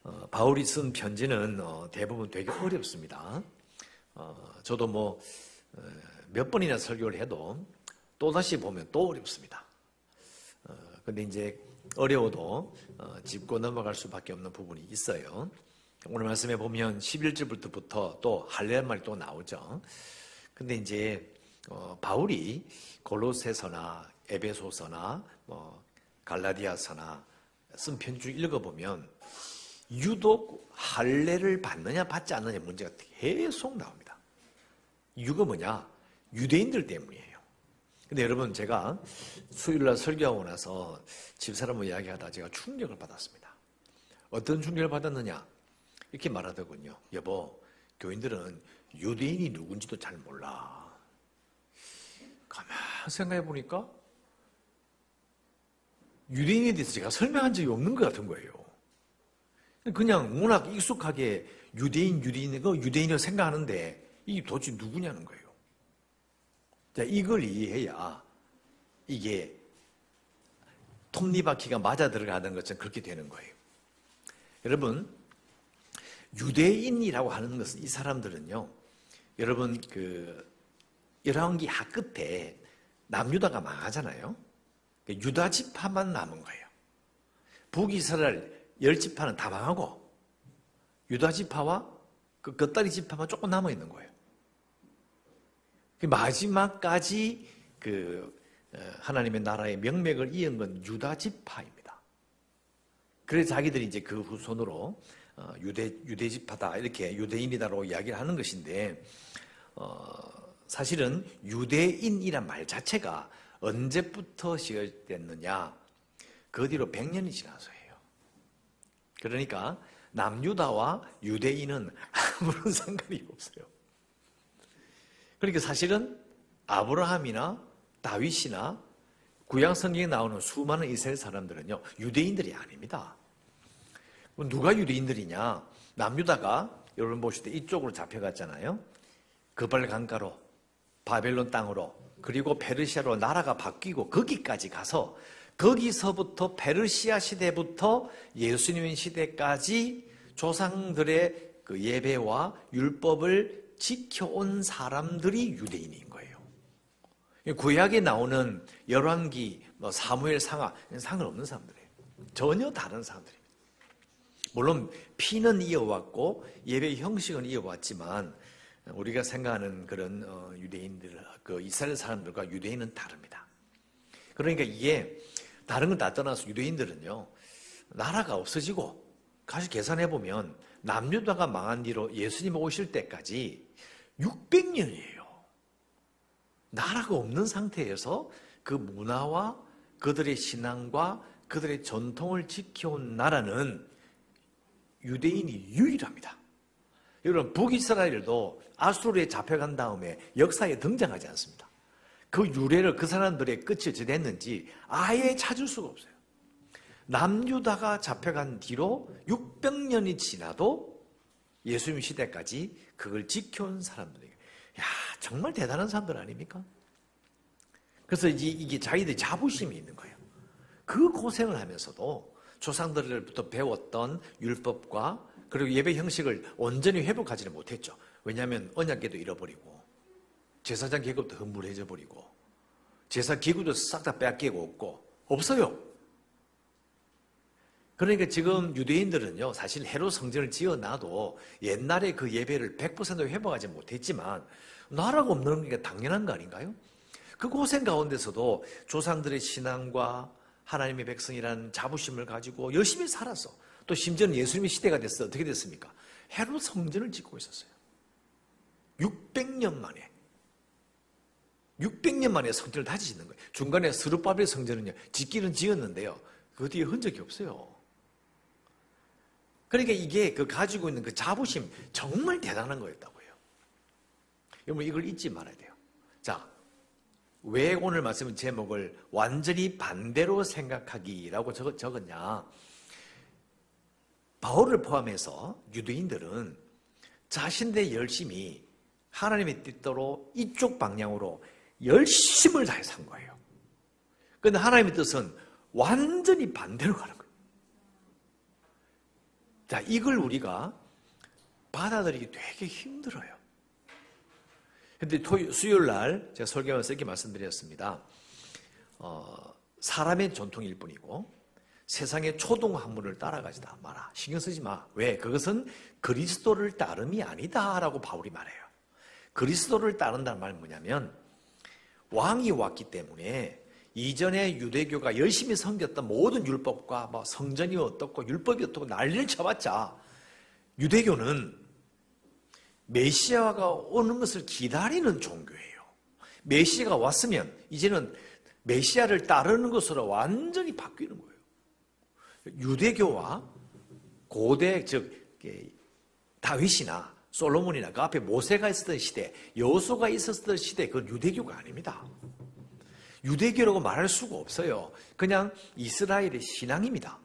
바울이 쓴 편지는 대부분 되게 어렵습니다. 저도 몇 번이나 설교를 해도 또다시 보면 또 어렵습니다. 근데 이제 어려워도 짚고 넘어갈 수밖에 없는 부분이 있어요. 오늘 말씀에 보면 11절부터 또 할례란 말이 또 나오죠. 근데 이제 바울이 골로새서나 에베소서나 갈라디아서나 쓴 편지 읽어보면 유독 할례를 받느냐 받지 않느냐 문제가 계속 나옵니다. 이유가 뭐냐? 유대인들 때문이에요. 근데 여러분, 제가 수요일날 설교하고 나서 집사람과 이야기하다 제가 충격을 받았습니다. 어떤 충격을 받았느냐? 이렇게 말하더군요. 여보, 교인들은 유대인이 누군지도 잘 몰라. 가만 생각해 보니까 유대인에 대해서 제가 설명한 적이 없는 것 같은 거예요. 그냥 워낙 익숙하게 유대인이라고 생각하는데 이게 도대체 누구냐는 거예요. 자, 이걸 이해해야 이게 톱니바퀴가 맞아 들어가는 것처럼 그렇게 되는 거예요. 여러분, 유대인이라고 하는 것은 이 사람들은요, 여러분 열왕기 하 끝에 남유다가 망하잖아요. 유다 지파만 남은 거예요. 북이스라엘 10지파는 다 망하고 유다 지파와 그 겉다리 지파만 조금 남아 있는 거예요. 마지막까지 하나님의 나라의 명맥을 이은 건 유다 지파입니다. 그래서 자기들이 이제 그 후손으로 유대 지파다, 이렇게 유대인이다라고 이야기를 하는 것인데, 사실은 유대인이란 말 자체가 언제부터 시작됐느냐? 그 뒤로 100년이 지나서예요. 그러니까 남유다와 유대인은 아무런 상관이 없어요. 그러니까 사실은 아브라함이나 다윗이나 구약 성경에 나오는 수많은 이스라엘 사람들은요, 유대인들이 아닙니다. 누가 유대인들이냐? 남유다가 여러분 보실 때 이쪽으로 잡혀갔잖아요. 그발 강가로, 바벨론 땅으로, 그리고 페르시아로 나라가 바뀌고 거기까지 가서 거기서부터 페르시아 시대부터 예수님 시대까지 조상들의 그 예배와 율법을 지켜온 사람들이 유대인인 거예요. 구약에 나오는 열왕기, 사무엘 상하, 상관없는 사람들이에요. 전혀 다른 사람들입니다. 물론 피는 이어왔고 예배 형식은 이어왔지만 우리가 생각하는 그런 유대인들, 그 이스라엘 사람들과 유대인은 다릅니다. 그러니까 이게 다른 건 다 떠나서 유대인들은요, 나라가 없어지고, 다시 계산해보면 남유다가 망한 뒤로 예수님 오실 때까지 600년이에요. 나라가 없는 상태에서 그 문화와 그들의 신앙과 그들의 전통을 지켜온 나라는 유대인이 유일합니다. 여러분, 북이스라엘도 아수르에 잡혀간 다음에 역사에 등장하지 않습니다. 그 유래를 그 사람들의 끝이 어찌 됐는지 아예 찾을 수가 없어요. 남유다가 잡혀간 뒤로 600년이 지나도 예수님 시대까지 그걸 지켜온 사람들에게, 야, 정말 대단한 사람들 아닙니까? 그래서 이게 자기들이 자부심이 있는 거예요. 그 고생을 하면서도 조상들로부터 배웠던 율법과 그리고 예배 형식을 온전히 회복하지는 못했죠. 왜냐하면 언약궤도 잃어버리고 제사장 계급도 허물해져 버리고 제사 기구도 싹 다 빼앗기고 없어요. 그러니까 지금 유대인들은요, 사실 헤롯 성전을 지어놔도 옛날에 그 예배를 100% 회복하지 못했지만 나라가 없는 게 당연한 거 아닌가요? 그 고생 가운데서도 조상들의 신앙과 하나님의 백성이라는 자부심을 가지고 열심히 살았어. 또 심지어는 예수님의 시대가 됐어. 어떻게 됐습니까? 헤롯 성전을 짓고 있었어요. 600년 만에 성전을 다시 짓는 거예요. 중간에 스룹바벨 성전은요, 짓기는 지었는데요, 그 뒤에 흔적이 없어요. 그러니까 이게 가지고 있는 그 자부심, 정말 대단한 거였다고요. 여러분, 이걸 잊지 말아야 돼요. 자, 왜 오늘 말씀 제목을 완전히 반대로 생각하기라고 적었냐? 바울을 포함해서 유대인들은 자신들의 열심히 하나님의 뜻대로 이쪽 방향으로 열심을 다해서 한 거예요. 그런데 하나님의 뜻은 완전히 반대로 가는 거예요. 자, 이걸 우리가 받아들이기 되게 힘들어요. 근데 수요일 날 제가 설교하면서 이렇게 말씀드렸습니다. 사람의 전통일 뿐이고 세상의 초동 학문을 따라가지 마라. 신경 쓰지 마. 왜? 그것은 그리스도를 따름이 아니다라고 바울이 말해요. 그리스도를 따른다는 말은 뭐냐면 왕이 왔기 때문에 이전에 유대교가 열심히 섬겼던 모든 율법과 뭐 성전이 어떻고 율법이 어떻고 난리를 쳐봤자 유대교는 메시아가 오는 것을 기다리는 종교예요. 메시아가 왔으면 이제는 메시아를 따르는 것으로 완전히 바뀌는 거예요. 유대교와 고대 즉 다윗이나 솔로몬이나 그 앞에 모세가 있었던 시대, 여호수아가 있었던 시대, 그건 유대교가 아닙니다. 유대교라고 말할 수가 없어요. 그냥 이스라엘의 신앙입니다.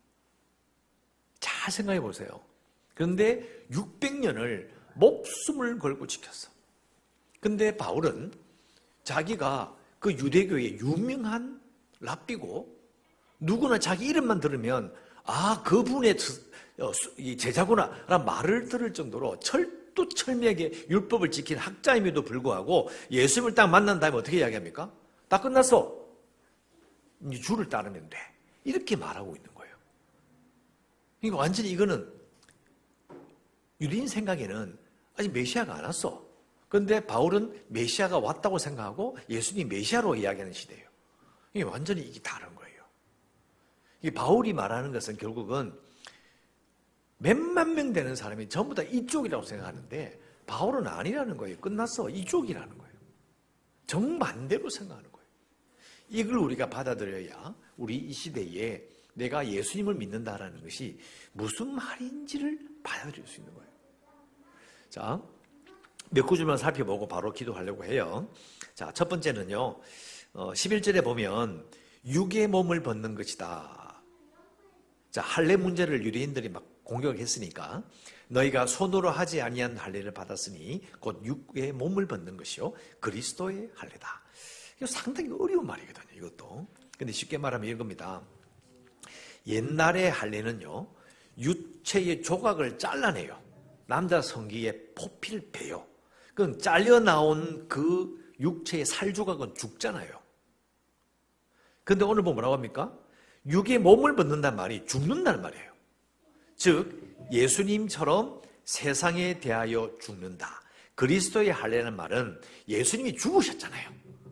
잘 생각해 보세요. 그런데 600년을 목숨을 걸고 지켰어. 근데 바울은 자기가 그 유대교의 유명한 랍비고 누구나 자기 이름만 들으면 아, 그분의 제자구나 라는 말을 들을 정도로 철두철미하게 율법을 지킨 학자임에도 불구하고 예수님을 딱 만난 다음에 어떻게 이야기합니까? 다 끝났어. 이제 주를 따르면 돼. 이렇게 말하고 있는 거예요. 그러니까 완전히 이거는 유대인 생각에는 아직 메시아가 안 왔어. 그런데 바울은 메시아가 왔다고 생각하고 예수님이 메시아로 이야기하는 시대예요. 이게 완전히 이게 다른 거예요. 이 바울이 말하는 것은 결국은 몇만 명 되는 사람이 전부 다 이쪽이라고 생각하는데 바울은 아니라는 거예요. 끝났어. 이쪽이라는 거예요. 정반대로 생각하는 거예요. 이걸 우리가 받아들여야 우리 이 시대에 내가 예수님을 믿는다라는 것이 무슨 말인지를 받아들일 수 있는 거예요. 자, 몇 구절만 살펴보고 바로 기도하려고 해요. 자, 첫 번째는요. 11절에 보면 육의 몸을 벗는 것이다. 자, 할례 문제를 유대인들이 막 공격을 했으니까 너희가 손으로 하지 아니한 할례를 받았으니 곧 육의 몸을 벗는 것이요 그리스도의 할례다. 이거 상당히 어려운 말이거든요. 이것도. 근데 쉽게 말하면 이겁니다. 옛날의 할례는요. 유체의 조각을 잘라내요. 남자 성기에 포피를 베요. 그럼 잘려 나온 그 육체의 살 조각은 죽잖아요. 근데 오늘 보면 뭐라고 합니까? 육의 몸을 벗는다는 말이 죽는다는 말이에요. 즉 예수님처럼 세상에 대하여 죽는다. 그리스도의 할례라는 말은 예수님이 죽으셨잖아요.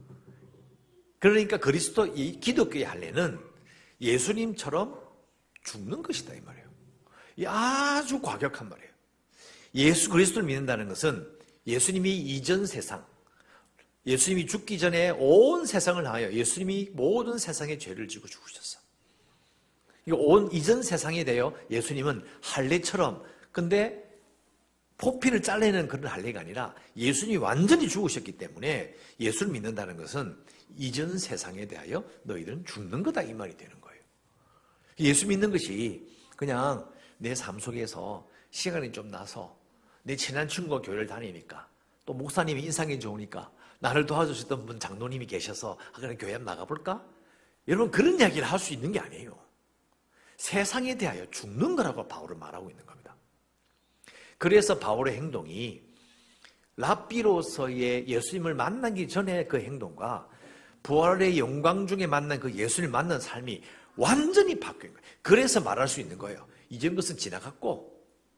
그러니까 이 기독교의 할례는 예수님처럼 죽는 것이다 이 말이에요. 이 아주 과격한 말이에요. 예수 그리스도를 믿는다는 것은 예수님이 이전 세상, 예수님이 죽기 전에 온 세상을 향하여 예수님이 모든 세상의 죄를 지고 죽으셨어. 온 이전 세상에 대하여 예수님은 할례처럼, 근데 포피를 잘라내는 그런 할례가 아니라 예수님이 완전히 죽으셨기 때문에 예수를 믿는다는 것은 이전 세상에 대하여 너희들은 죽는 거다 이 말이 되는 거예요. 예수 믿는 것이 그냥 내 삶 속에서 시간이 좀 나서 내 친한 친구가 교회를 다니니까 또 목사님이 인상이 좋으니까 나를 도와주셨던 분 장로님이 계셔서 그냥 교회 한번 나가볼까? 여러분 그런 이야기를 할 수 있는 게 아니에요. 세상에 대하여 죽는 거라고 바울은 말하고 있는 겁니다. 그래서 바울의 행동이 랍비로서의 예수님을 만나기 전에 그 행동과 부활의 영광 중에 만난 그 예수님을 만난 삶이 완전히 바뀐 거예요. 그래서 말할 수 있는 거예요. 이전 것은 지나갔고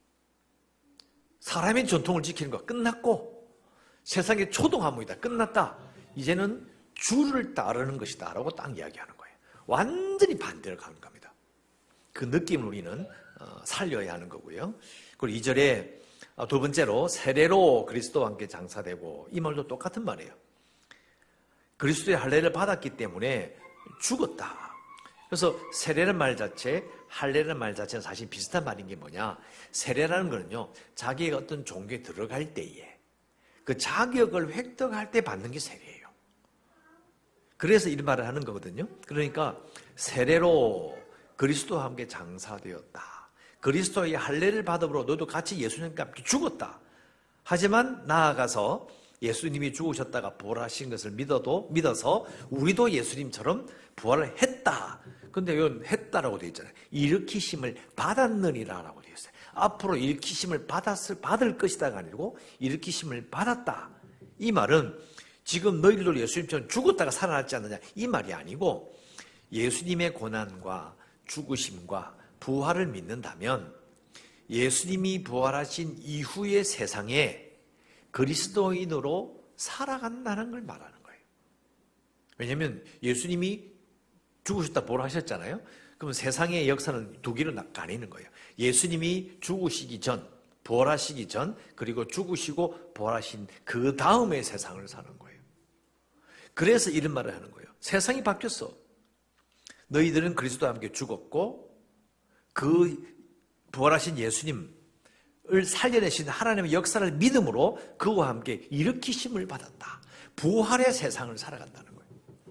사람의 전통을 지키는 거 끝났고 세상의 초동화문이다 끝났다. 이제는 주를 따르는 것이다 라고 딱 이야기하는 거예요. 완전히 반대로 가는 겁니다. 그 느낌을 우리는 살려야 하는 거고요. 그리고 2절에 두 번째로 세례로 그리스도와 함께 장사되고, 이 말도 똑같은 말이에요. 그리스도의 할례를 받았기 때문에 죽었다. 그래서 세례라는 말 자체, 할례라는 말 자체는 사실 비슷한 말인 게 뭐냐, 세례라는 거는요 자기가 어떤 종교에 들어갈 때에 그 자격을 획득할 때 받는 게 세례예요. 그래서 이런 말을 하는 거거든요. 그러니까 세례로 그리스도와 함께 장사되었다. 그리스도의 할례를 받음으로 너도 같이 예수님과 함께 죽었다. 하지만 나아가서 예수님이 죽으셨다가 부활하신 것을 믿어서 우리도 예수님처럼 부활을 했다. 근데 이건 했다라고 되어 있잖아요. 일으키심을 받았느니라라고 되어 있어요. 앞으로 일으키심을 받을 것이다가 아니고 일으키심을 받았다. 이 말은 지금 너희들도 예수님처럼 죽었다가 살아났지 않느냐 이 말이 아니고 예수님의 고난과 죽으심과 부활을 믿는다면 예수님이 부활하신 이후의 세상에 그리스도인으로 살아간다는 걸 말하는 거예요. 왜냐하면 예수님이 죽으셨다 부활하셨잖아요. 그럼 세상의 역사는 두 개로 나뉘는 거예요. 예수님이 죽으시기 전, 부활하시기 전, 그리고 죽으시고 부활하신 그 다음의 세상을 사는 거예요. 그래서 이런 말을 하는 거예요. 세상이 바뀌었어. 너희들은 그리스도와 함께 죽었고 그 부활하신 예수님을 살려내신 하나님의 역사를 믿음으로 그와 함께 일으키심을 받았다. 부활의 세상을 살아간다는 거예요.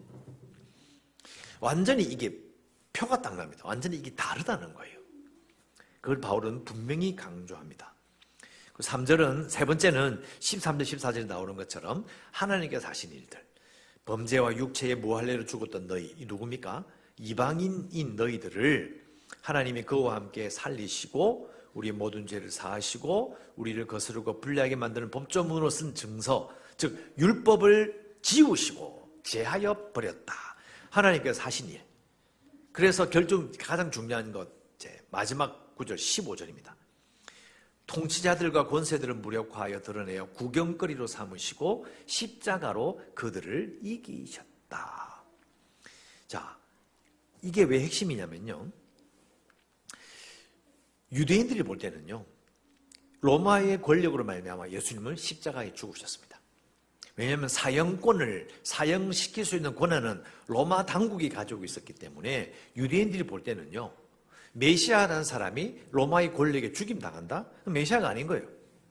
완전히 이게 표가 딱 납니다. 완전히 이게 다르다는 거예요. 그걸 바울은 분명히 강조합니다. 3절은, 세 번째는 13절, 14절에 나오는 것처럼 하나님께서 하신 일들. 범죄와 육체의 무할례로 죽었던 너희, 이 누굽니까? 이방인인 너희들을 하나님이 그와 함께 살리시고 우리의 모든 죄를 사하시고 우리를 거스르고 불리하게 만드는 법조문으로 쓴 증서, 즉 율법을 지우시고 제하여 버렸다. 하나님께서 하신 일. 그래서 가장 중요한 것, 마지막 구절 15절입니다. 통치자들과 권세들을 무력화하여 드러내어 구경거리로 삼으시고 십자가로 그들을 이기셨다. 자, 이게 왜 핵심이냐면요. 유대인들이 볼 때는요. 로마의 권력으로 말미암아 예수님을 십자가에 죽으셨습니다. 왜냐하면 사형시킬 수 있는 권한은 로마 당국이 가지고 있었기 때문에 유대인들이 볼 때는요. 메시아라는 사람이 로마의 권력에 죽임당한다? 메시아가 아닌 거예요.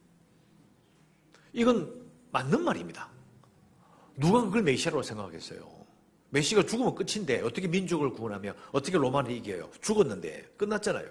이건 맞는 말입니다. 누가 그걸 메시아라고 생각하겠어요? 메시아가 죽으면 끝인데 어떻게 민족을 구원하며 어떻게 로마를 이겨요? 죽었는데 끝났잖아요.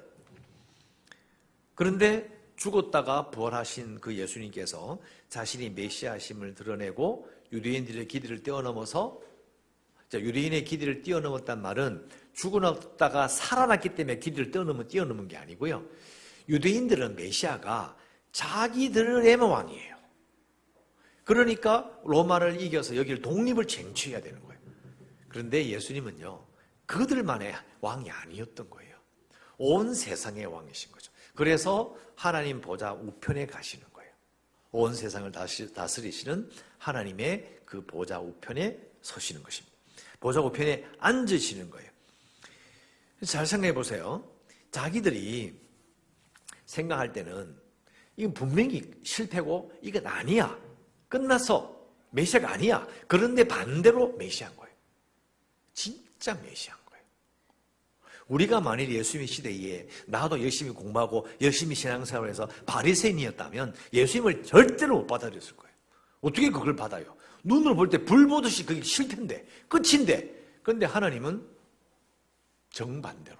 그런데 죽었다가 부활하신 그 예수님께서 자신이 메시아심을 드러내고 유대인들의 기대를 뛰어넘어서, 유대인의 기대를 뛰어넘었단 말은 죽었다가 살아났기 때문에 기대를 뛰어넘은 게 아니고요. 유대인들은 메시아가 자기들의 왕이에요. 그러니까 로마를 이겨서 여기를 독립을 쟁취해야 되는 거예요. 그런데 예수님은요, 그들만의 왕이 아니었던 거예요. 온 세상의 왕이신 거죠. 그래서 하나님 보좌 우편에 가시는 거예요. 온 세상을 다스리시는 하나님의 그 보좌 우편에 서시는 것입니다. 보좌 우편에 앉으시는 거예요. 잘 생각해 보세요. 자기들이 생각할 때는 이건 분명히 실패고 이건 아니야. 끝났어. 메시아가 아니야. 그런데 반대로 메시아인 거예요. 진짜 메시아인 거예요. 우리가 만일 예수님의 시대에 나도 열심히 공부하고 열심히 신앙생활을 해서 바리새인이었다면 예수님을 절대로 못 받아들였을 거예요. 어떻게 그걸 받아요? 눈으로 볼 때 불 보듯이 그게 실패인데, 끝인데. 그런데 하나님은 정반대로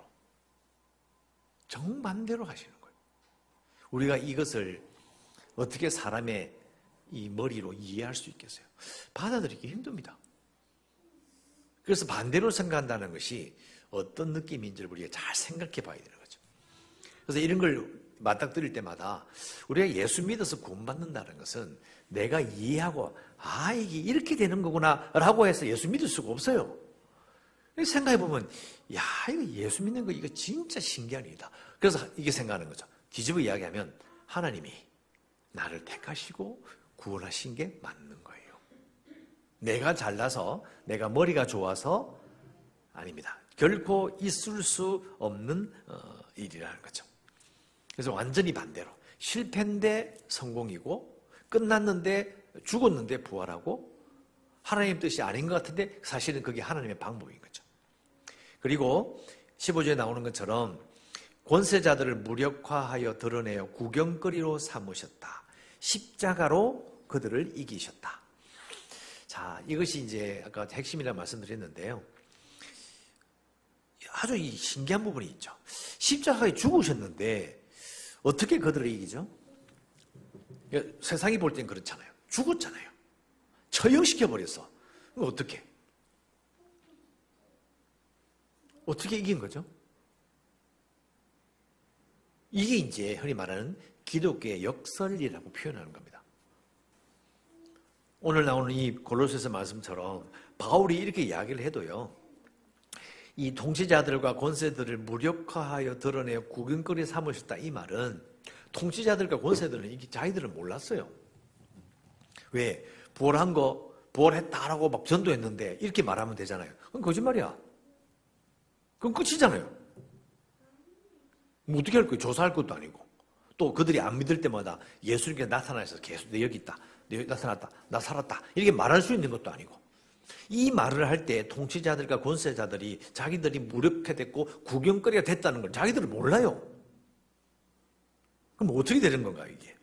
하시는 거예요. 우리가 이것을 어떻게 사람의 이 머리로 이해할 수 있겠어요? 받아들이기 힘듭니다. 그래서 반대로 생각한다는 것이 어떤 느낌인지를 우리가 잘 생각해 봐야 되는 거죠. 그래서 이런 걸 맞닥뜨릴 때마다 우리가 예수 믿어서 구원받는다는 것은 내가 이해하고 이게 이렇게 되는 거구나 라고 해서 예수 믿을 수가 없어요. 생각해 보면 이거 예수 믿는 거 이거 진짜 신기한 일이다. 그래서 이게 생각하는 거죠. 뒤집어 이야기하면 하나님이 나를 택하시고 구원하신 게 맞는 거예요. 내가 잘나서 내가 머리가 좋아서 아닙니다. 결코 있을 수 없는 일이라는 거죠. 그래서 완전히 반대로 실패인데 성공이고 끝났는데 죽었는데 부활하고 하나님 뜻이 아닌 것 같은데 사실은 그게 하나님의 방법인 거죠. 그리고 15절에 나오는 것처럼 권세자들을 무력화하여 드러내어 구경거리로 삼으셨다. 십자가로 그들을 이기셨다. 자, 이것이 이제 아까 핵심이라고 말씀드렸는데요. 아주 이 신기한 부분이 있죠. 십자가에 죽으셨는데 어떻게 그들을 이기죠? 세상이 볼 땐 그렇잖아요. 죽었잖아요. 처형시켜버렸어. 어떻게? 어떻게 이긴 거죠? 이게 이제 흔히 말하는 기독교의 역설이라고 표현하는 겁니다. 오늘 나오는 이 골로새서 말씀처럼 바울이 이렇게 이야기를 해도요, 이 통치자들과 권세들을 무력화하여 드러내어 구경거리 삼으셨다, 이 말은 통치자들과 권세들은 이게 자기들은 몰랐어요. 왜? 부활했다라고 막 전도했는데 이렇게 말하면 되잖아요. 그건 거짓말이야. 그건 끝이잖아요. 뭐 어떻게 할 거예요? 조사할 것도 아니고. 또 그들이 안 믿을 때마다 예수님께 나타나셔서 계속 내 여기 있다, 내 여기 나타났다, 나 살았다, 이렇게 말할 수 있는 것도 아니고. 이 말을 할 때 통치자들과 권세자들이 자기들이 무력화됐고 구경거리가 됐다는 걸 자기들은 몰라요. 그럼 어떻게 되는 건가 이게?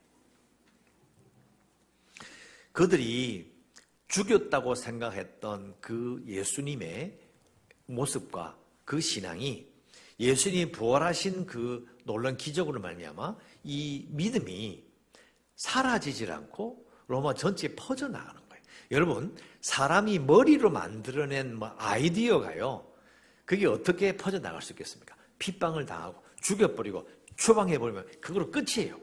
그들이 죽였다고 생각했던 그 예수님의 모습과 그 신앙이 예수님이 부활하신 그 놀라운 기적으로 말미암아 이 믿음이 사라지질 않고 로마 전체에 퍼져나가는 거예요. 여러분, 사람이 머리로 만들어낸 아이디어가요, 그게 어떻게 퍼져나갈 수 있겠습니까? 핍박을 당하고 죽여버리고 추방해버리면 그걸로 끝이에요.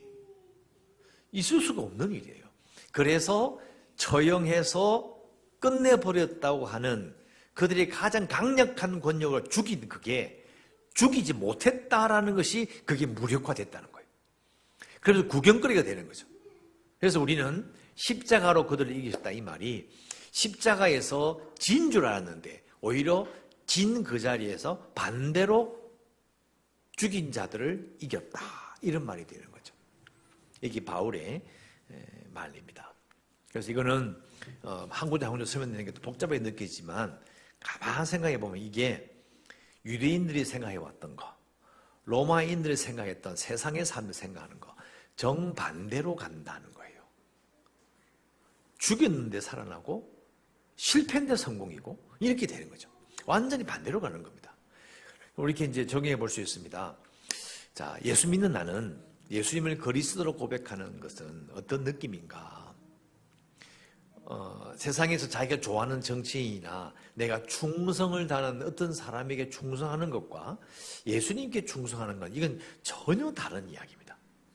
있을 수가 없는 일이에요. 그래서 처형해서 끝내버렸다고 하는 그들이 가장 강력한 권력을 죽인 그게 죽이지 못했다라는 것이 그게 무력화됐다는 거예요. 그래서 구경거리가 되는 거죠. 그래서 우리는 십자가로 그들을 이기셨다 이 말이 십자가에서 진 줄 알았는데 오히려 진 그 자리에서 반대로 죽인 자들을 이겼다 이런 말이 되는 거죠. 이게 바울의 말입니다. 그래서 이거는 한 구절 한 구절 설명되는 게 복잡하게 느끼지만 가만 생각해 보면 이게 유대인들이 생각해왔던 거, 로마인들이 생각했던 세상의 삶을 생각하는 거 정반대로 간다는 거예요. 죽였는데 살아나고 실패했는데 성공이고 이렇게 되는 거죠. 완전히 반대로 가는 겁니다. 이렇게 이제 정의해 볼 수 있습니다. 자, 예수 믿는 나는 예수님을 그리스도로 고백하는 것은 어떤 느낌인가? 세상에서 자기가 좋아하는 정치인이나 내가 충성을 다하는 어떤 사람에게 충성하는 것과 예수님께 충성하는 건 이건 전혀 다른 이야기입니다.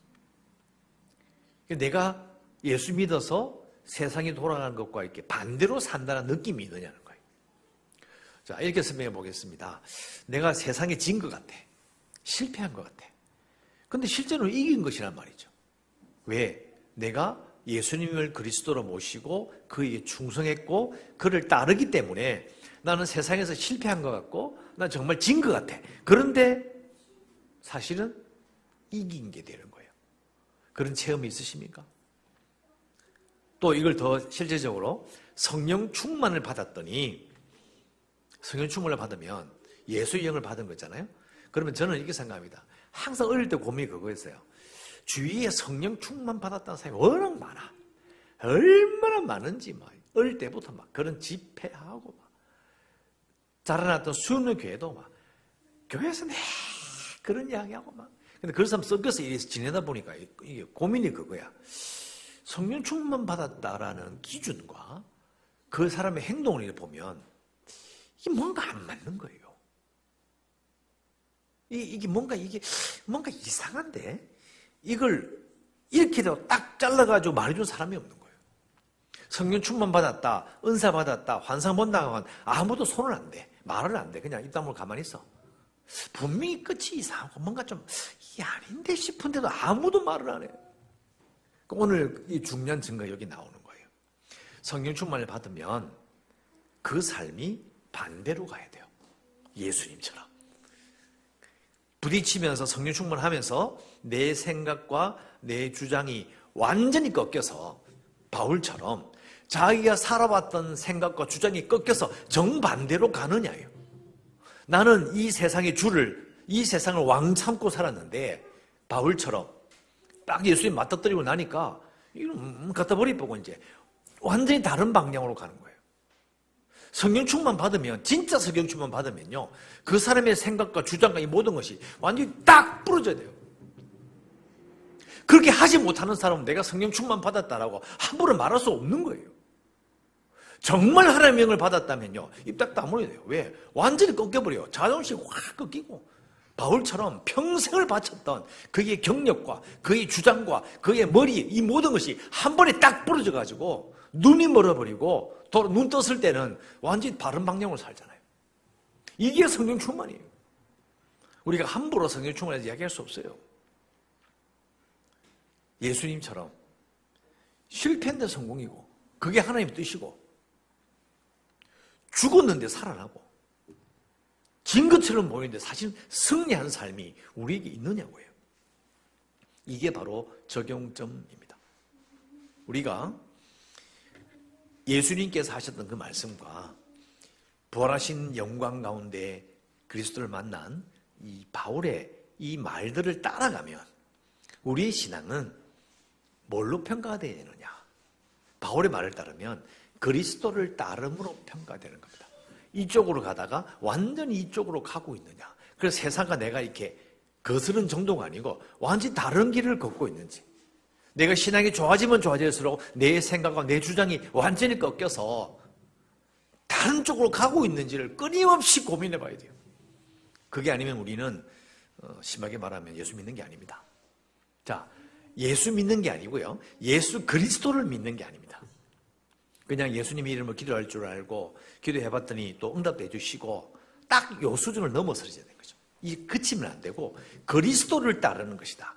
내가 예수 믿어서 세상이 돌아가는 것과 이렇게 반대로 산다는 느낌이 있느냐는 거예요. 자, 이렇게 설명해 보겠습니다. 내가 세상에 진 것 같아. 실패한 것 같아. 근데 실제로 이긴 것이란 말이죠. 왜? 내가 예수님을 그리스도로 모시고 그에게 충성했고 그를 따르기 때문에 나는 세상에서 실패한 것 같고 난 정말 진 것 같아. 그런데 사실은 이긴 게 되는 거예요. 그런 체험이 있으십니까? 또 이걸 더 실제적으로 성령 충만을 받았더니 성령 충만을 받으면 예수의 영을 받은 거잖아요. 그러면 저는 이렇게 생각합니다. 항상 어릴 때 고민이 그거였어요. 주위에 성령 충만 받았다는 사람이 워낙 많아. 얼마나 많은지 막 어릴 때부터 막 그런 집회하고 막 자라났던 수능 교회도 막 교회에서 내 그런 이야기하고 막 근데 그런 사람 섞여서 이래서 지내다 보니까 이게 고민이 그거야. 성령 충만 받았다라는 기준과 그 사람의 행동을 보면 이게 뭔가 안 맞는 거예요. 이게 뭔가 이상한데 이걸 이렇게도 딱 잘라가지고 말해준 사람이 없는 거예요. 성령 충만 받았다, 은사 받았다, 환상 본다고 하면 아무도 손을 안 대, 말을 안 돼. 그냥 입 다물고 가만히 있어. 분명히 끝이 이상하고 뭔가 좀 이게 아닌데 싶은데도 아무도 말을 안 해. 오늘 이 중요한 증거 여기 나오는 거예요. 성령 충만을 받으면 그 삶이 반대로 가야 돼요. 예수님처럼. 부딪히면서 성령 충만하면서 내 생각과 내 주장이 완전히 꺾여서 바울처럼 자기가 살아왔던 생각과 주장이 꺾여서 정반대로 가느냐예요. 나는 이 세상의 주를, 이 세상을 왕 참고 살았는데 바울처럼 딱 예수님 맞닥뜨리고 나니까 이건 갖다 버리고 이제 완전히 다른 방향으로 가는 거예요. 성령 충만 받으면, 진짜 성령 충만 받으면요, 그 사람의 생각과 주장과 이 모든 것이 완전히 딱 부러져야 돼요. 그렇게 하지 못하는 사람은 내가 성령 충만 받았다라고 함부로 말할 수 없는 거예요. 정말 하나님의 영을 받았다면요, 입 딱 다물어야 돼요. 왜? 완전히 꺾여버려요. 자존심이 확 꺾이고, 바울처럼 평생을 바쳤던 그의 경력과 그의 주장과 그의 머리, 이 모든 것이 한 번에 딱 부러져가지고 눈이 멀어버리고 눈 떴을 때는 완전히 다른 방향으로 살잖아요. 이게 성령 충만이에요. 우리가 함부로 성령 충만해서 이야기할 수 없어요. 예수님처럼 실패인데 성공이고, 그게 하나님 뜻이고, 죽었는데 살아나고, 진 것처럼 보이는데 사실 승리한 삶이 우리에게 있느냐고요. 이게 바로 적용점입니다. 우리가 예수님께서 하셨던 그 말씀과 부활하신 영광 가운데 그리스도를 만난 이 바울의 이 말들을 따라가면 우리의 신앙은 뭘로 평가가 되느냐? 바울의 말을 따르면 그리스도를 따름으로 평가되는 겁니다. 이쪽으로 가다가 완전히 이쪽으로 가고 있느냐? 그래서 세상과 내가 이렇게 거스른 정도가 아니고 완전히 다른 길을 걷고 있는지, 내가 신앙이 좋아지면 좋아질수록 내 생각과 내 주장이 완전히 꺾여서 다른 쪽으로 가고 있는지를 끊임없이 고민해 봐야 돼요. 그게 아니면 우리는 심하게 말하면 예수 믿는 게 아닙니다. 자, 예수 믿는 게 아니고요, 예수 그리스도를 믿는 게 아닙니다. 그냥 예수님의 이름을 기도할 줄 알고 기도해봤더니 또 응답도 해주시고 딱 요 수준을 넘어서야 되는 거죠. 이 그치면 안 되고 그리스도를 따르는 것이다.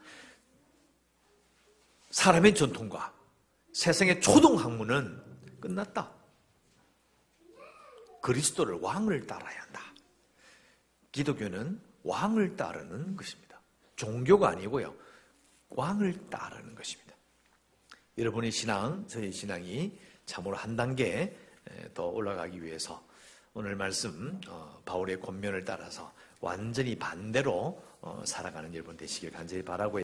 사람의 전통과 세상의 초등 학문은 끝났다. 그리스도를, 왕을 따라야 한다. 기독교는 왕을 따르는 것입니다. 종교가 아니고요, 왕을 따르는 것입니다. 여러분의 신앙, 저의 신앙이 참으로 한 단계 더 올라가기 위해서 오늘 말씀 바울의 권면을 따라서 완전히 반대로 살아가는 여러분 되시길 간절히 바라고